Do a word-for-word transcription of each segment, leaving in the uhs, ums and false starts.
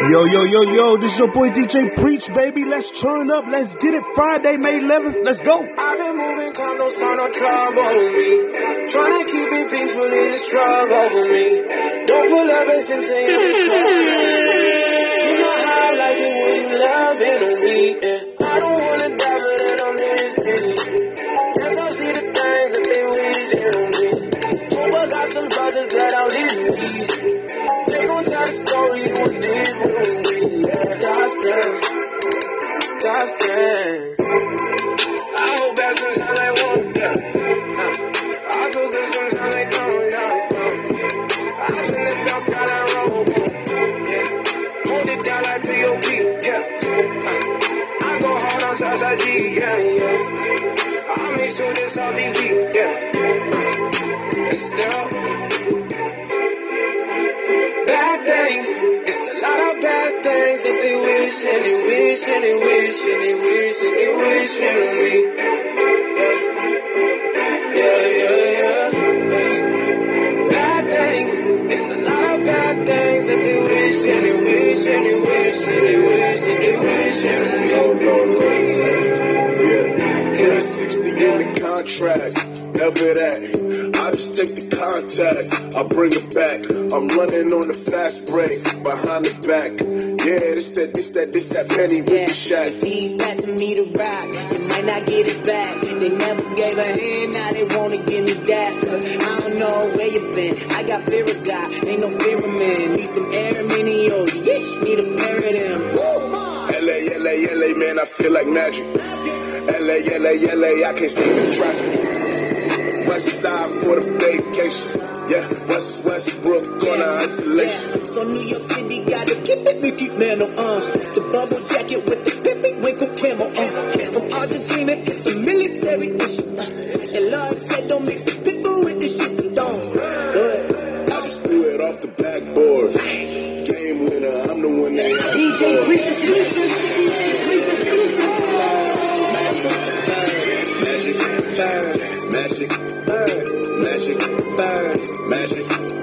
Yo, yo, yo, yo, this is your boy D J Preach, baby. Let's turn up. Let's get it. Friday, May eleventh. Let's go. I've been moving, calm, no sign, no trouble with me. Trying to keep it peaceful is a struggle for me. Don't pull up and sing, say you're in trouble. You know how I like it when you loving on me. Yeah. I don't wanna die, but then I'm this busy. Yes, I see the things that they wish they on me. Hope I got some brothers that outlive me. They gon' tell the story, it was different with me. Yeah. God's plan, God's plan. I hope that sometimes I won't die. Uh, I feel good sometimes I don't, don't, don't. I feel this down sky like roll, yeah. Hold it down like P O P, yeah. Uh, I go hard on Southside G, yeah, yeah. I make sure this all D Z, yeah. Uh, it's still bad things. It's a lot of bad things that they wish and they wish and they wish and they wish and they wish on me. Yeah, yeah, yeah, yeah. Bad things. It's a lot of bad things that they wish and they wish and they wish and they wish and they wish on me. No, no, no. Yeah, yeah, sixty in the contract. Never that. I just take the contact, I bring it back. I'm running on the fast break, behind the back. Yeah, this that, this that, this that penny with yeah, the shack. if he's passing me the rock, they might not get it back. They never gave a hand, now they wanna give me that. I don't know where you been, I got fear of God, ain't no fear of man. Need some air and mini, oh, yeesh, need a pair of them. L A, L A, L A, man, I feel like magic. L A, L A, L A, I can't stand the traffic. West side for the vacation. Yeah, West Westbrook on the isolation. Yeah. So New York City gotta keep it Mickey Mantle, uh. The bubble jacket with the pimpy winkle camo, uh. From Argentina, it's a military issue, uh. And Lord said don't mix the pickle with the shit, so don't. Go ahead. I just threw it off the backboard. Game winner, I'm the one that D J Preach exclusive. D J Preach exclusive. Magic, magic, magic. Magic, bird, magic,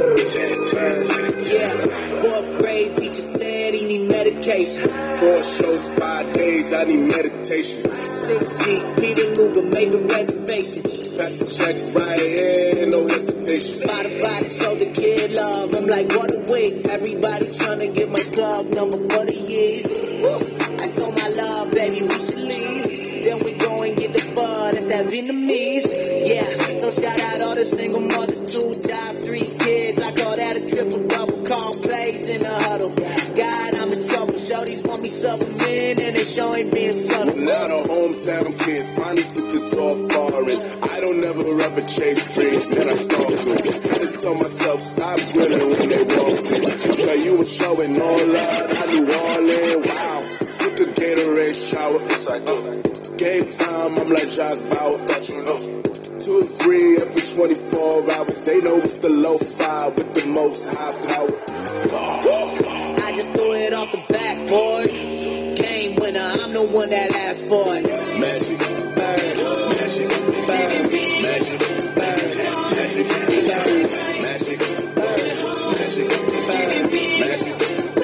yeah. Fourth grade teacher said he need medication. Four shows, five days, I need meditation. Six G, Peter Luger, make a reservation. Pass the check right here, no hesitation. Spotify to show the kid love. I'm like, what a week. Everybody's trying to get my club number for the years. Woo. I told my love, baby, we should leave. Then we go and get the fun. That's that Vietnamese. Yeah, so shout out all the single mothers, two jobs, three kids. I call that a triple double, call plays in the huddle. God, I'm in trouble. Shorties want me subbing and they sure ain't being subtle. Now the hometown kids finally took the tour foreign. I don't never ever chase dreams, then I stalk them. Had to tell myself, stop grinning when they walked in. Cause you were showing all love, I knew all in. Wow, took a Gatorade shower, yes I do. Game time, I'm like Josh Bauer, thought you know. Two or three every twenty-four hours. They know it's the low five with the most high power. Oh. I just threw it off the backboard. Game winner, I'm the one that asked for it. Magic, bird, magic, bird, magic, bird, magic, bird, magic, bird, magic, bird, magic.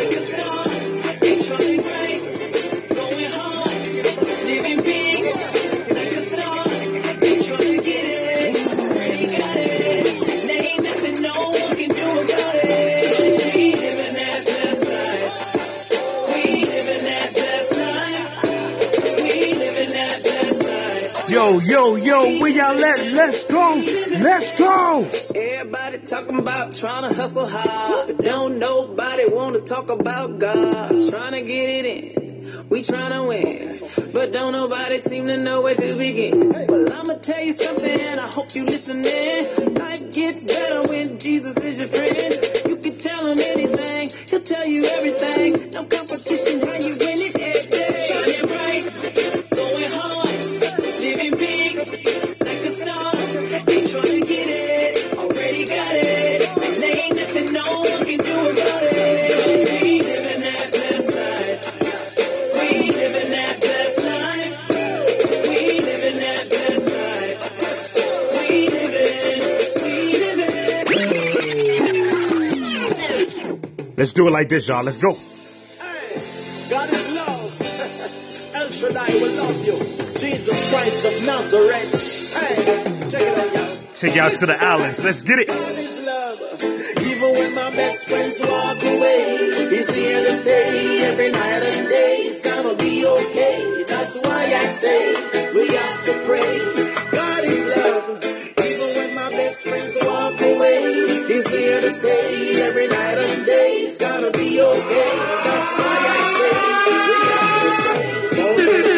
Yo, yo, yo, where y'all at? Let's go. Let's go. Everybody talking about trying to hustle hard, but don't nobody want to talk about God. Trying to get it in, we trying to win, but don't nobody seem to know where to begin. Well, I'ma tell you something, and I hope you listening. Life gets better when Jesus is your friend. You can tell him anything, he'll tell you everything. No competition, how you win it every day. Shining bright, going hard, living big, like a star. Ain't trying to get it, already got it. And there ain't nothing no one can do about it. We living that best life. We living that best life. We living that best life. We living, we living. Let's do it like this, y'all. Let's go. Shaddai will love you. Jesus Christ of Nazareth. Hey, check it out, y'all. Take y'all to the islands. Let's get it. God is love. Even when my best friends walk away, He's here to stay every night and day. It's gonna be okay. That's why I say we have to pray. God is love. Even when my best friends walk away, He's here to stay every night and day. It's gonna be okay. That's why I say we have to pray. Don't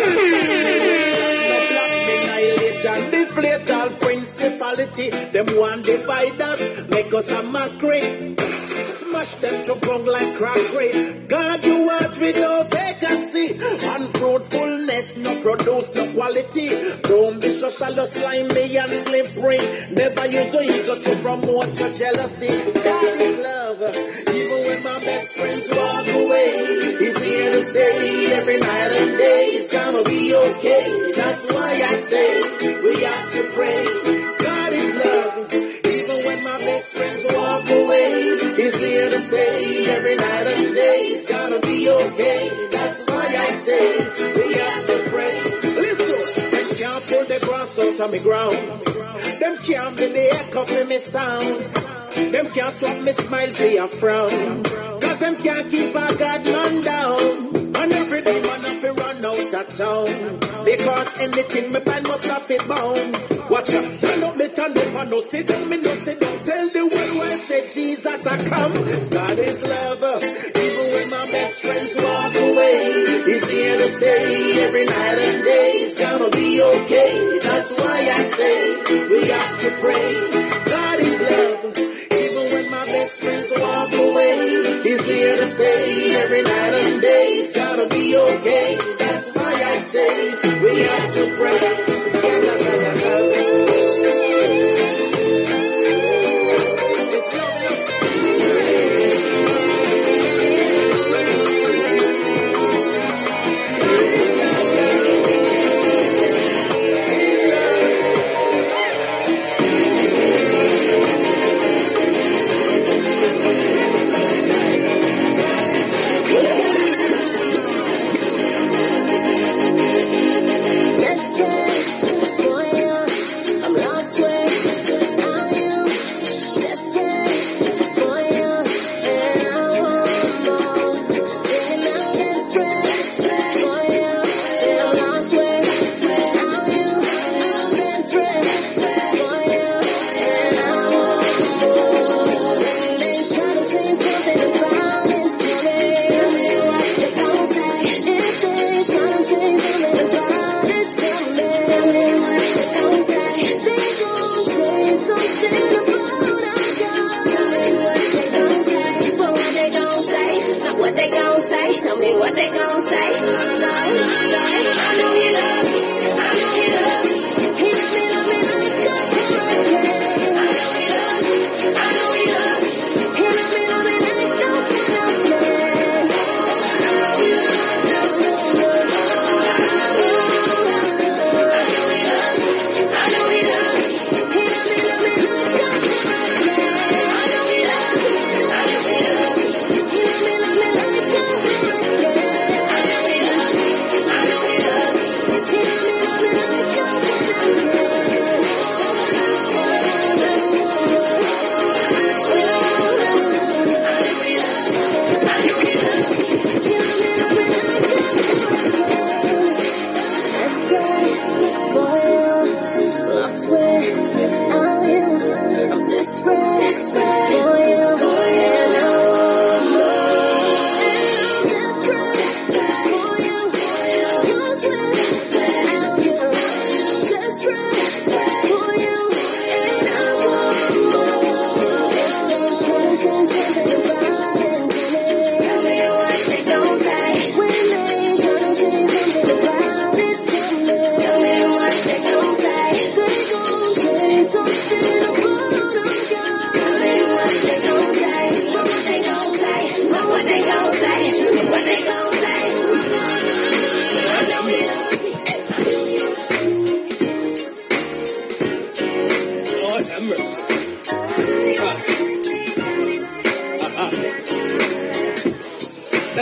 let us and deflate all principality. Them one divide us, make us a mockery. Smash them to ground like crockery. God, you want with no vacancy. Unfruitfulness, no produce, no quality. Don't be so shallow, slimy and slippery. Never use your ego to promote your jealousy. God is love. Even when my best friends walk away, He's here to stay every night and day. It's gonna be okay. That's why I say we have to pray. God is love. Even when my best friends walk away, He's here to stay every night and day. It's gonna be okay. That's why I say we have to pray. Listen, them can't pull the grass out of me ground. Them can't be the echo for me sound. Them can't swap me smile for your frown. Cause them can't keep a God man down. And every day man have to run out of town. Because anything me plan must have it bound. Watch out, turn up me turn up and no sit down, me no sit down. Tell the world where I say Jesus I come. God is love. Even when my best friends walk away, He's here to stay every night and day. It's gonna be okay. That's why I say we have to pray. God is love. Even when my best friends walk away, He's here to stay every night and day. It's gonna be okay. That's why I say we have to pray.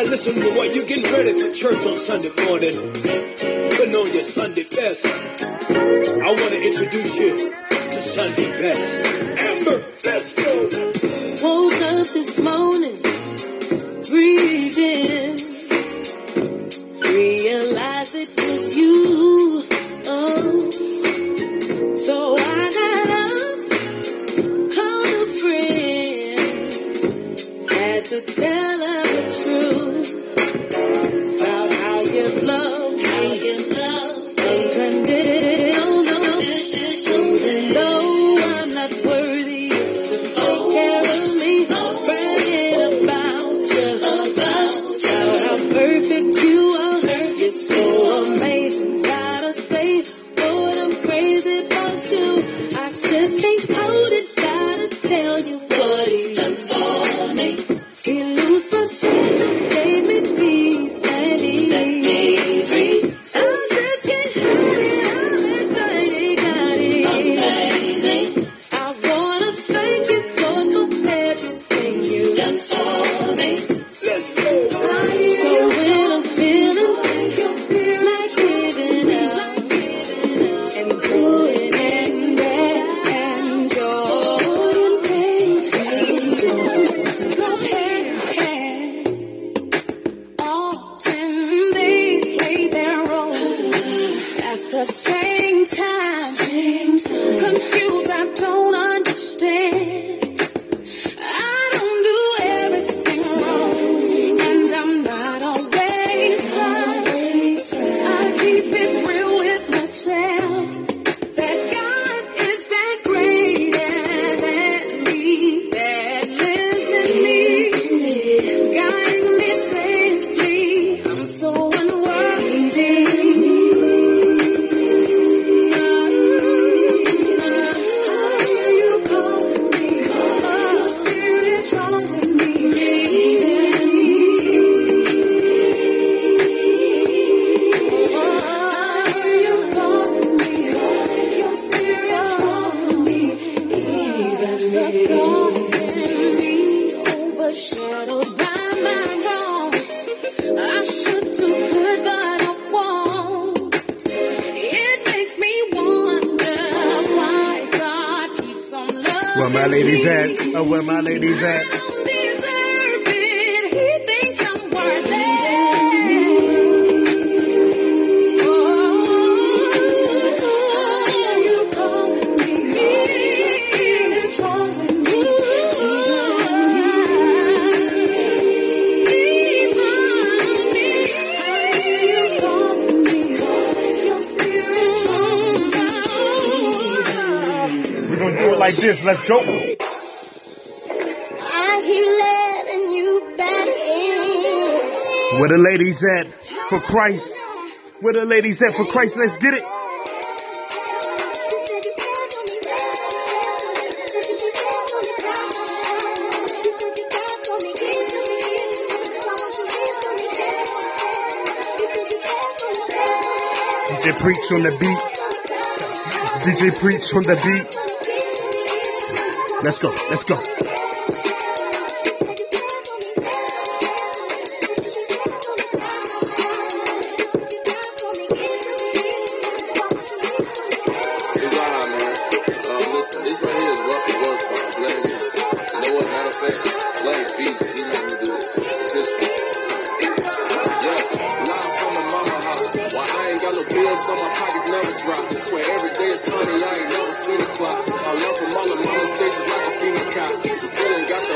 Now listen to what you getting ready for church on Sunday morning. Putting on your Sunday best. I want to introduce you to Sunday best. Amber, let's go. Woke up this morning, breathed in, realized it was you. Oh, so I got up, called a friend, had to tell her the truth about how you love, how you love, unconditional love. Even though I'm not worthy, it's to take care of me, bragging about you, about you, how perfect you are. You're so amazing, gotta say, Lord, I'm crazy about you. I just can't hold it, gotta tell you what he's done for me. He loosed my shackles, gave me peace and ease. Set me free. I just can't hide it, I'm excited, got it. Amazing. I wanna thank you for everything you've done for me. Let's go. So when I'm feeling like giving up and going in there and you're in pain, go hand in hand. Often they play their roles at the same time. Confused, I don't understand. I don't do everything wrong, and I'm not always right. I keep it real with myself, that God is that greater than me, that lives in me, guiding me safely. I'm so unworthy. You calling me, your spirit drawing me. You calling me, your spirit drawing me. Even the God can be overshadowed by my wrong. I should do good, but I won't. It makes me wonder why God keeps on loving Where my ladies at? me. Oh, where my ladies I at? don't deserve it. He thinks I'm worthy. Oh, you calling me, your spirit drawing me. Even me, you calling me, your spirit drawing me. We're gonna do it like this. Let's go. I keep letting you back in. Where the ladies at for Christ? Where the ladies at for Christ? Let's get it. D J Preach on the beat. D J Preach on the beat. Let's go. Let's go. It's alright, man. Um, listen, this right here is rough and rough for Black. You know what? Matter of fact, Black's Visa, he let me do this. It's his fault. Yeah, live from my mama house. Why I ain't got no bills, so my pockets never drop. Where every day is sunny, I ain't never seen a clock. I love from all of mama's stages like a female cop. Still ain't got the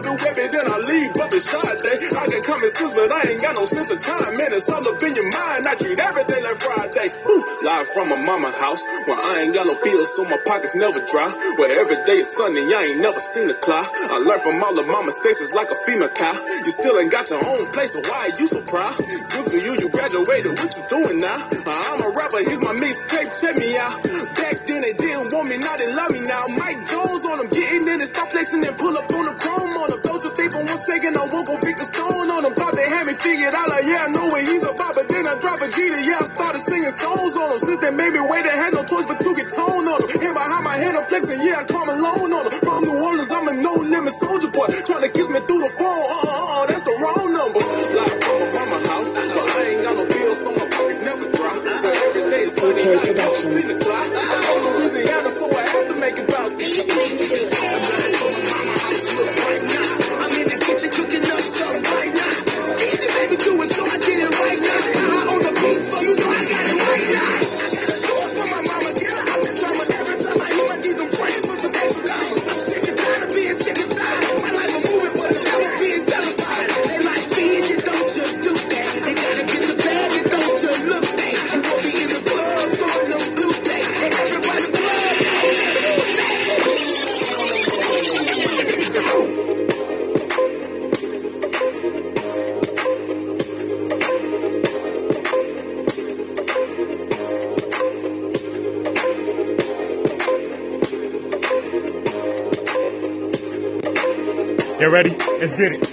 do every then I leave up in Friday. I can come excuse, but I ain't got no sense of time, man. It's all up in your mind. I treat every day like Friday. Woo. Live from my mama house, where I ain't got no bills, so my pockets never dry. Where every day is sunny, I ain't never seen a cloud. I learned from all of my mistakes, just like a female cow. You still ain't got your own place, so why are you so proud? Good for you, you graduated, what you doing now? I'm a rapper, here's my mixtape, check me out. Back then they didn't want me, now they love me now. Mike Jones on them, getting in and stop flexing and pull up on the chrome on them. Don't you think for one second I won't go pick the stone on them. Thought they had me figured out, like yeah, I know what he's about, but then I drop a G to yeah, I started singing songs on them. Since they made me wait, they had no choice but to get tone on them. And behind my head I'm flexing, yeah, I call Malone on them. From New Orleans, I'm a no-limit soldier boy, trying to kiss me through the phone, uh, uh, uh, that's the wrong number. Live from my mama house, but I ain't got no bills, so my pockets never dry. But every day is sunny, I ain't never seen a cloud. I'm from Louisiana, so I had to make it bounce. I'm in the kitchen cooking up something right now. D J made me do it, so I did it right now. I own the beat, so you know I got it right now. Do it for my mama, get her out the drama. Every time I hit my knees, I'm praying for some paper dollars. I'm sick and tired of being sick and tired. My life a movie, but it's never being televised. They like feed you, don't you do that. They gotta get your bag, and don't you look back. You won't be in the club, throwing them blue stacks. And everybody club, You ready? Let's get it.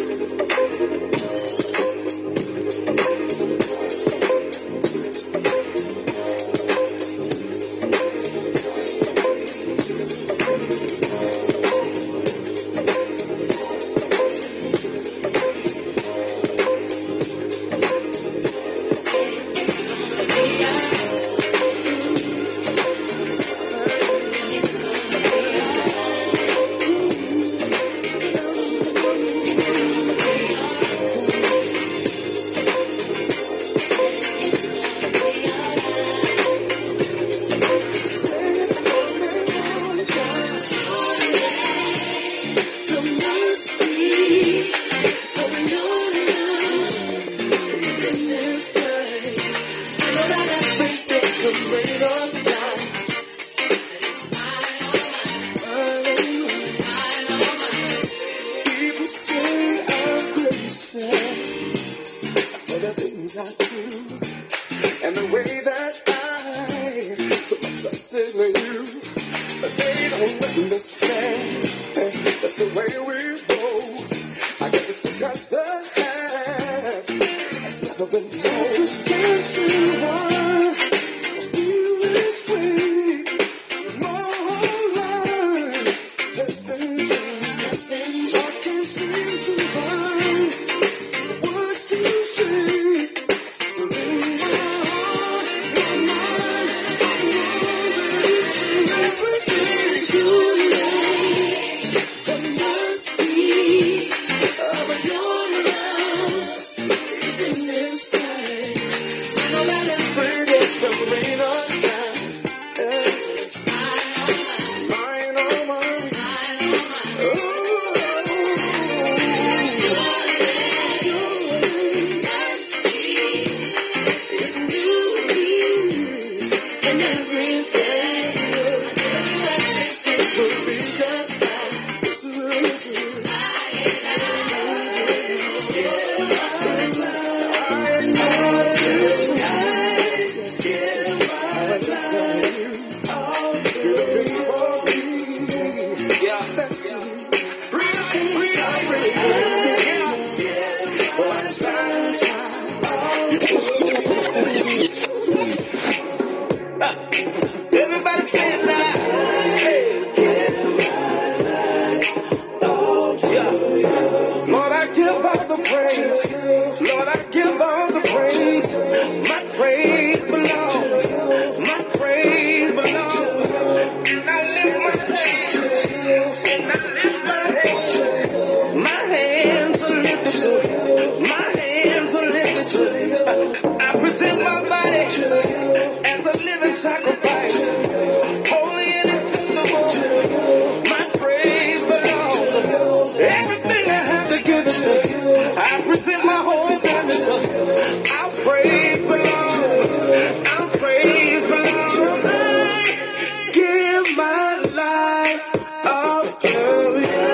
I present my body as a living sacrifice. my life all to you.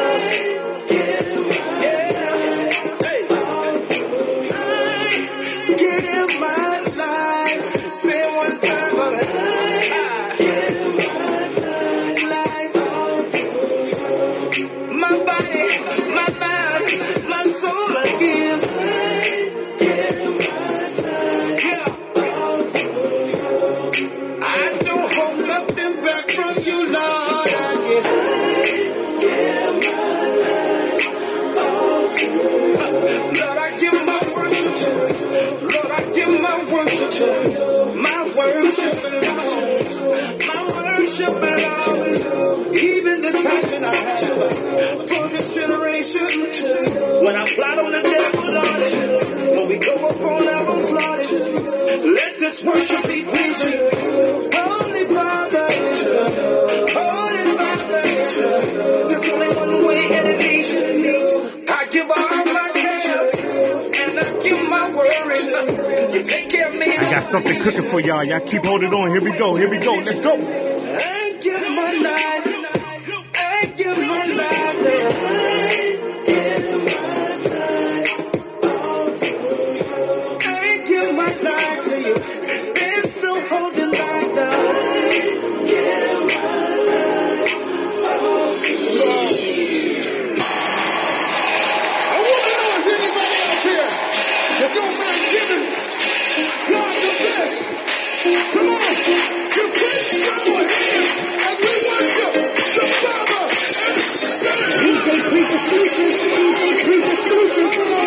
My worship belongs, my worship belongs, even this passion I have for this generation. When I plot on the devil, Lord, when we go up on levels, Lord, let this worship be pleasing. Holy Father, Holy Father, there's only one way and it leads. I give all my cares and I give my worries. You take care of me. I got something cooking for y'all. Y'all keep holding on. Here we go. Here we go. Let's go. I give my life. I give my life. I give my life to you. There's no holding back now. Give my life. I want to know, is anybody out there that don't mind giving God the best? Come on, just put your hands as we worship the Father and Son. D J Preach exclusive. D J Preach exclusive.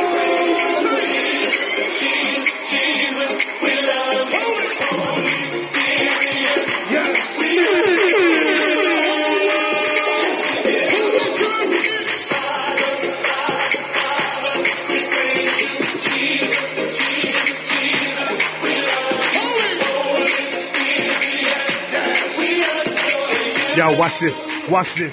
Y'all watch this. Watch this.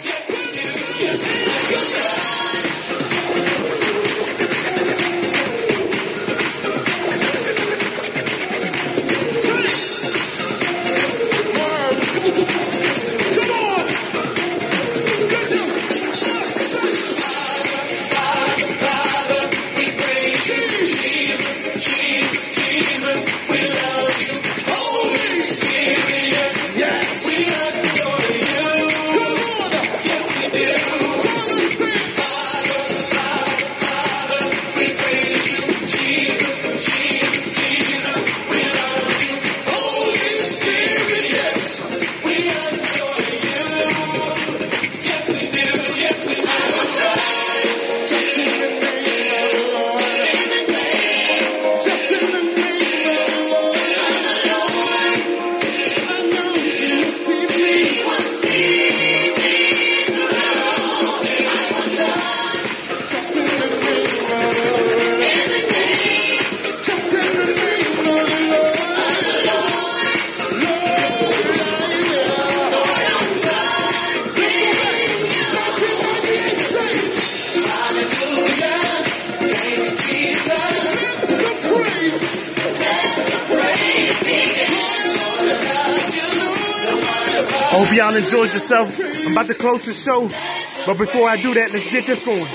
Hope y'all enjoyed yourself. I'm about to close the show. But before I do that, let's get this going.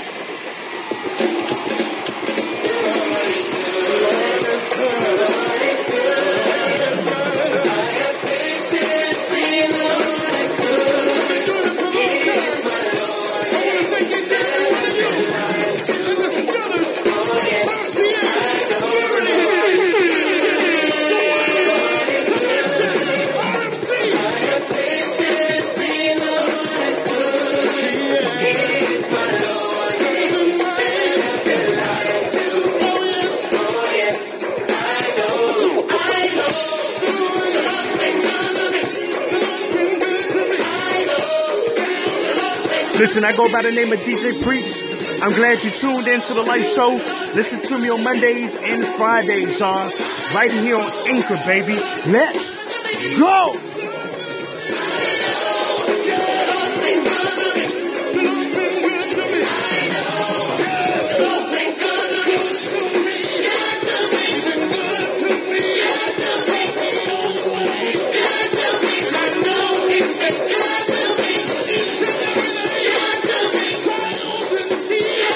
Listen, I go by the name of D J Preach. I'm glad you tuned in to the live show. Listen to me on Mondays and Fridays, y'all. Right here on Anchor, baby. Let's go!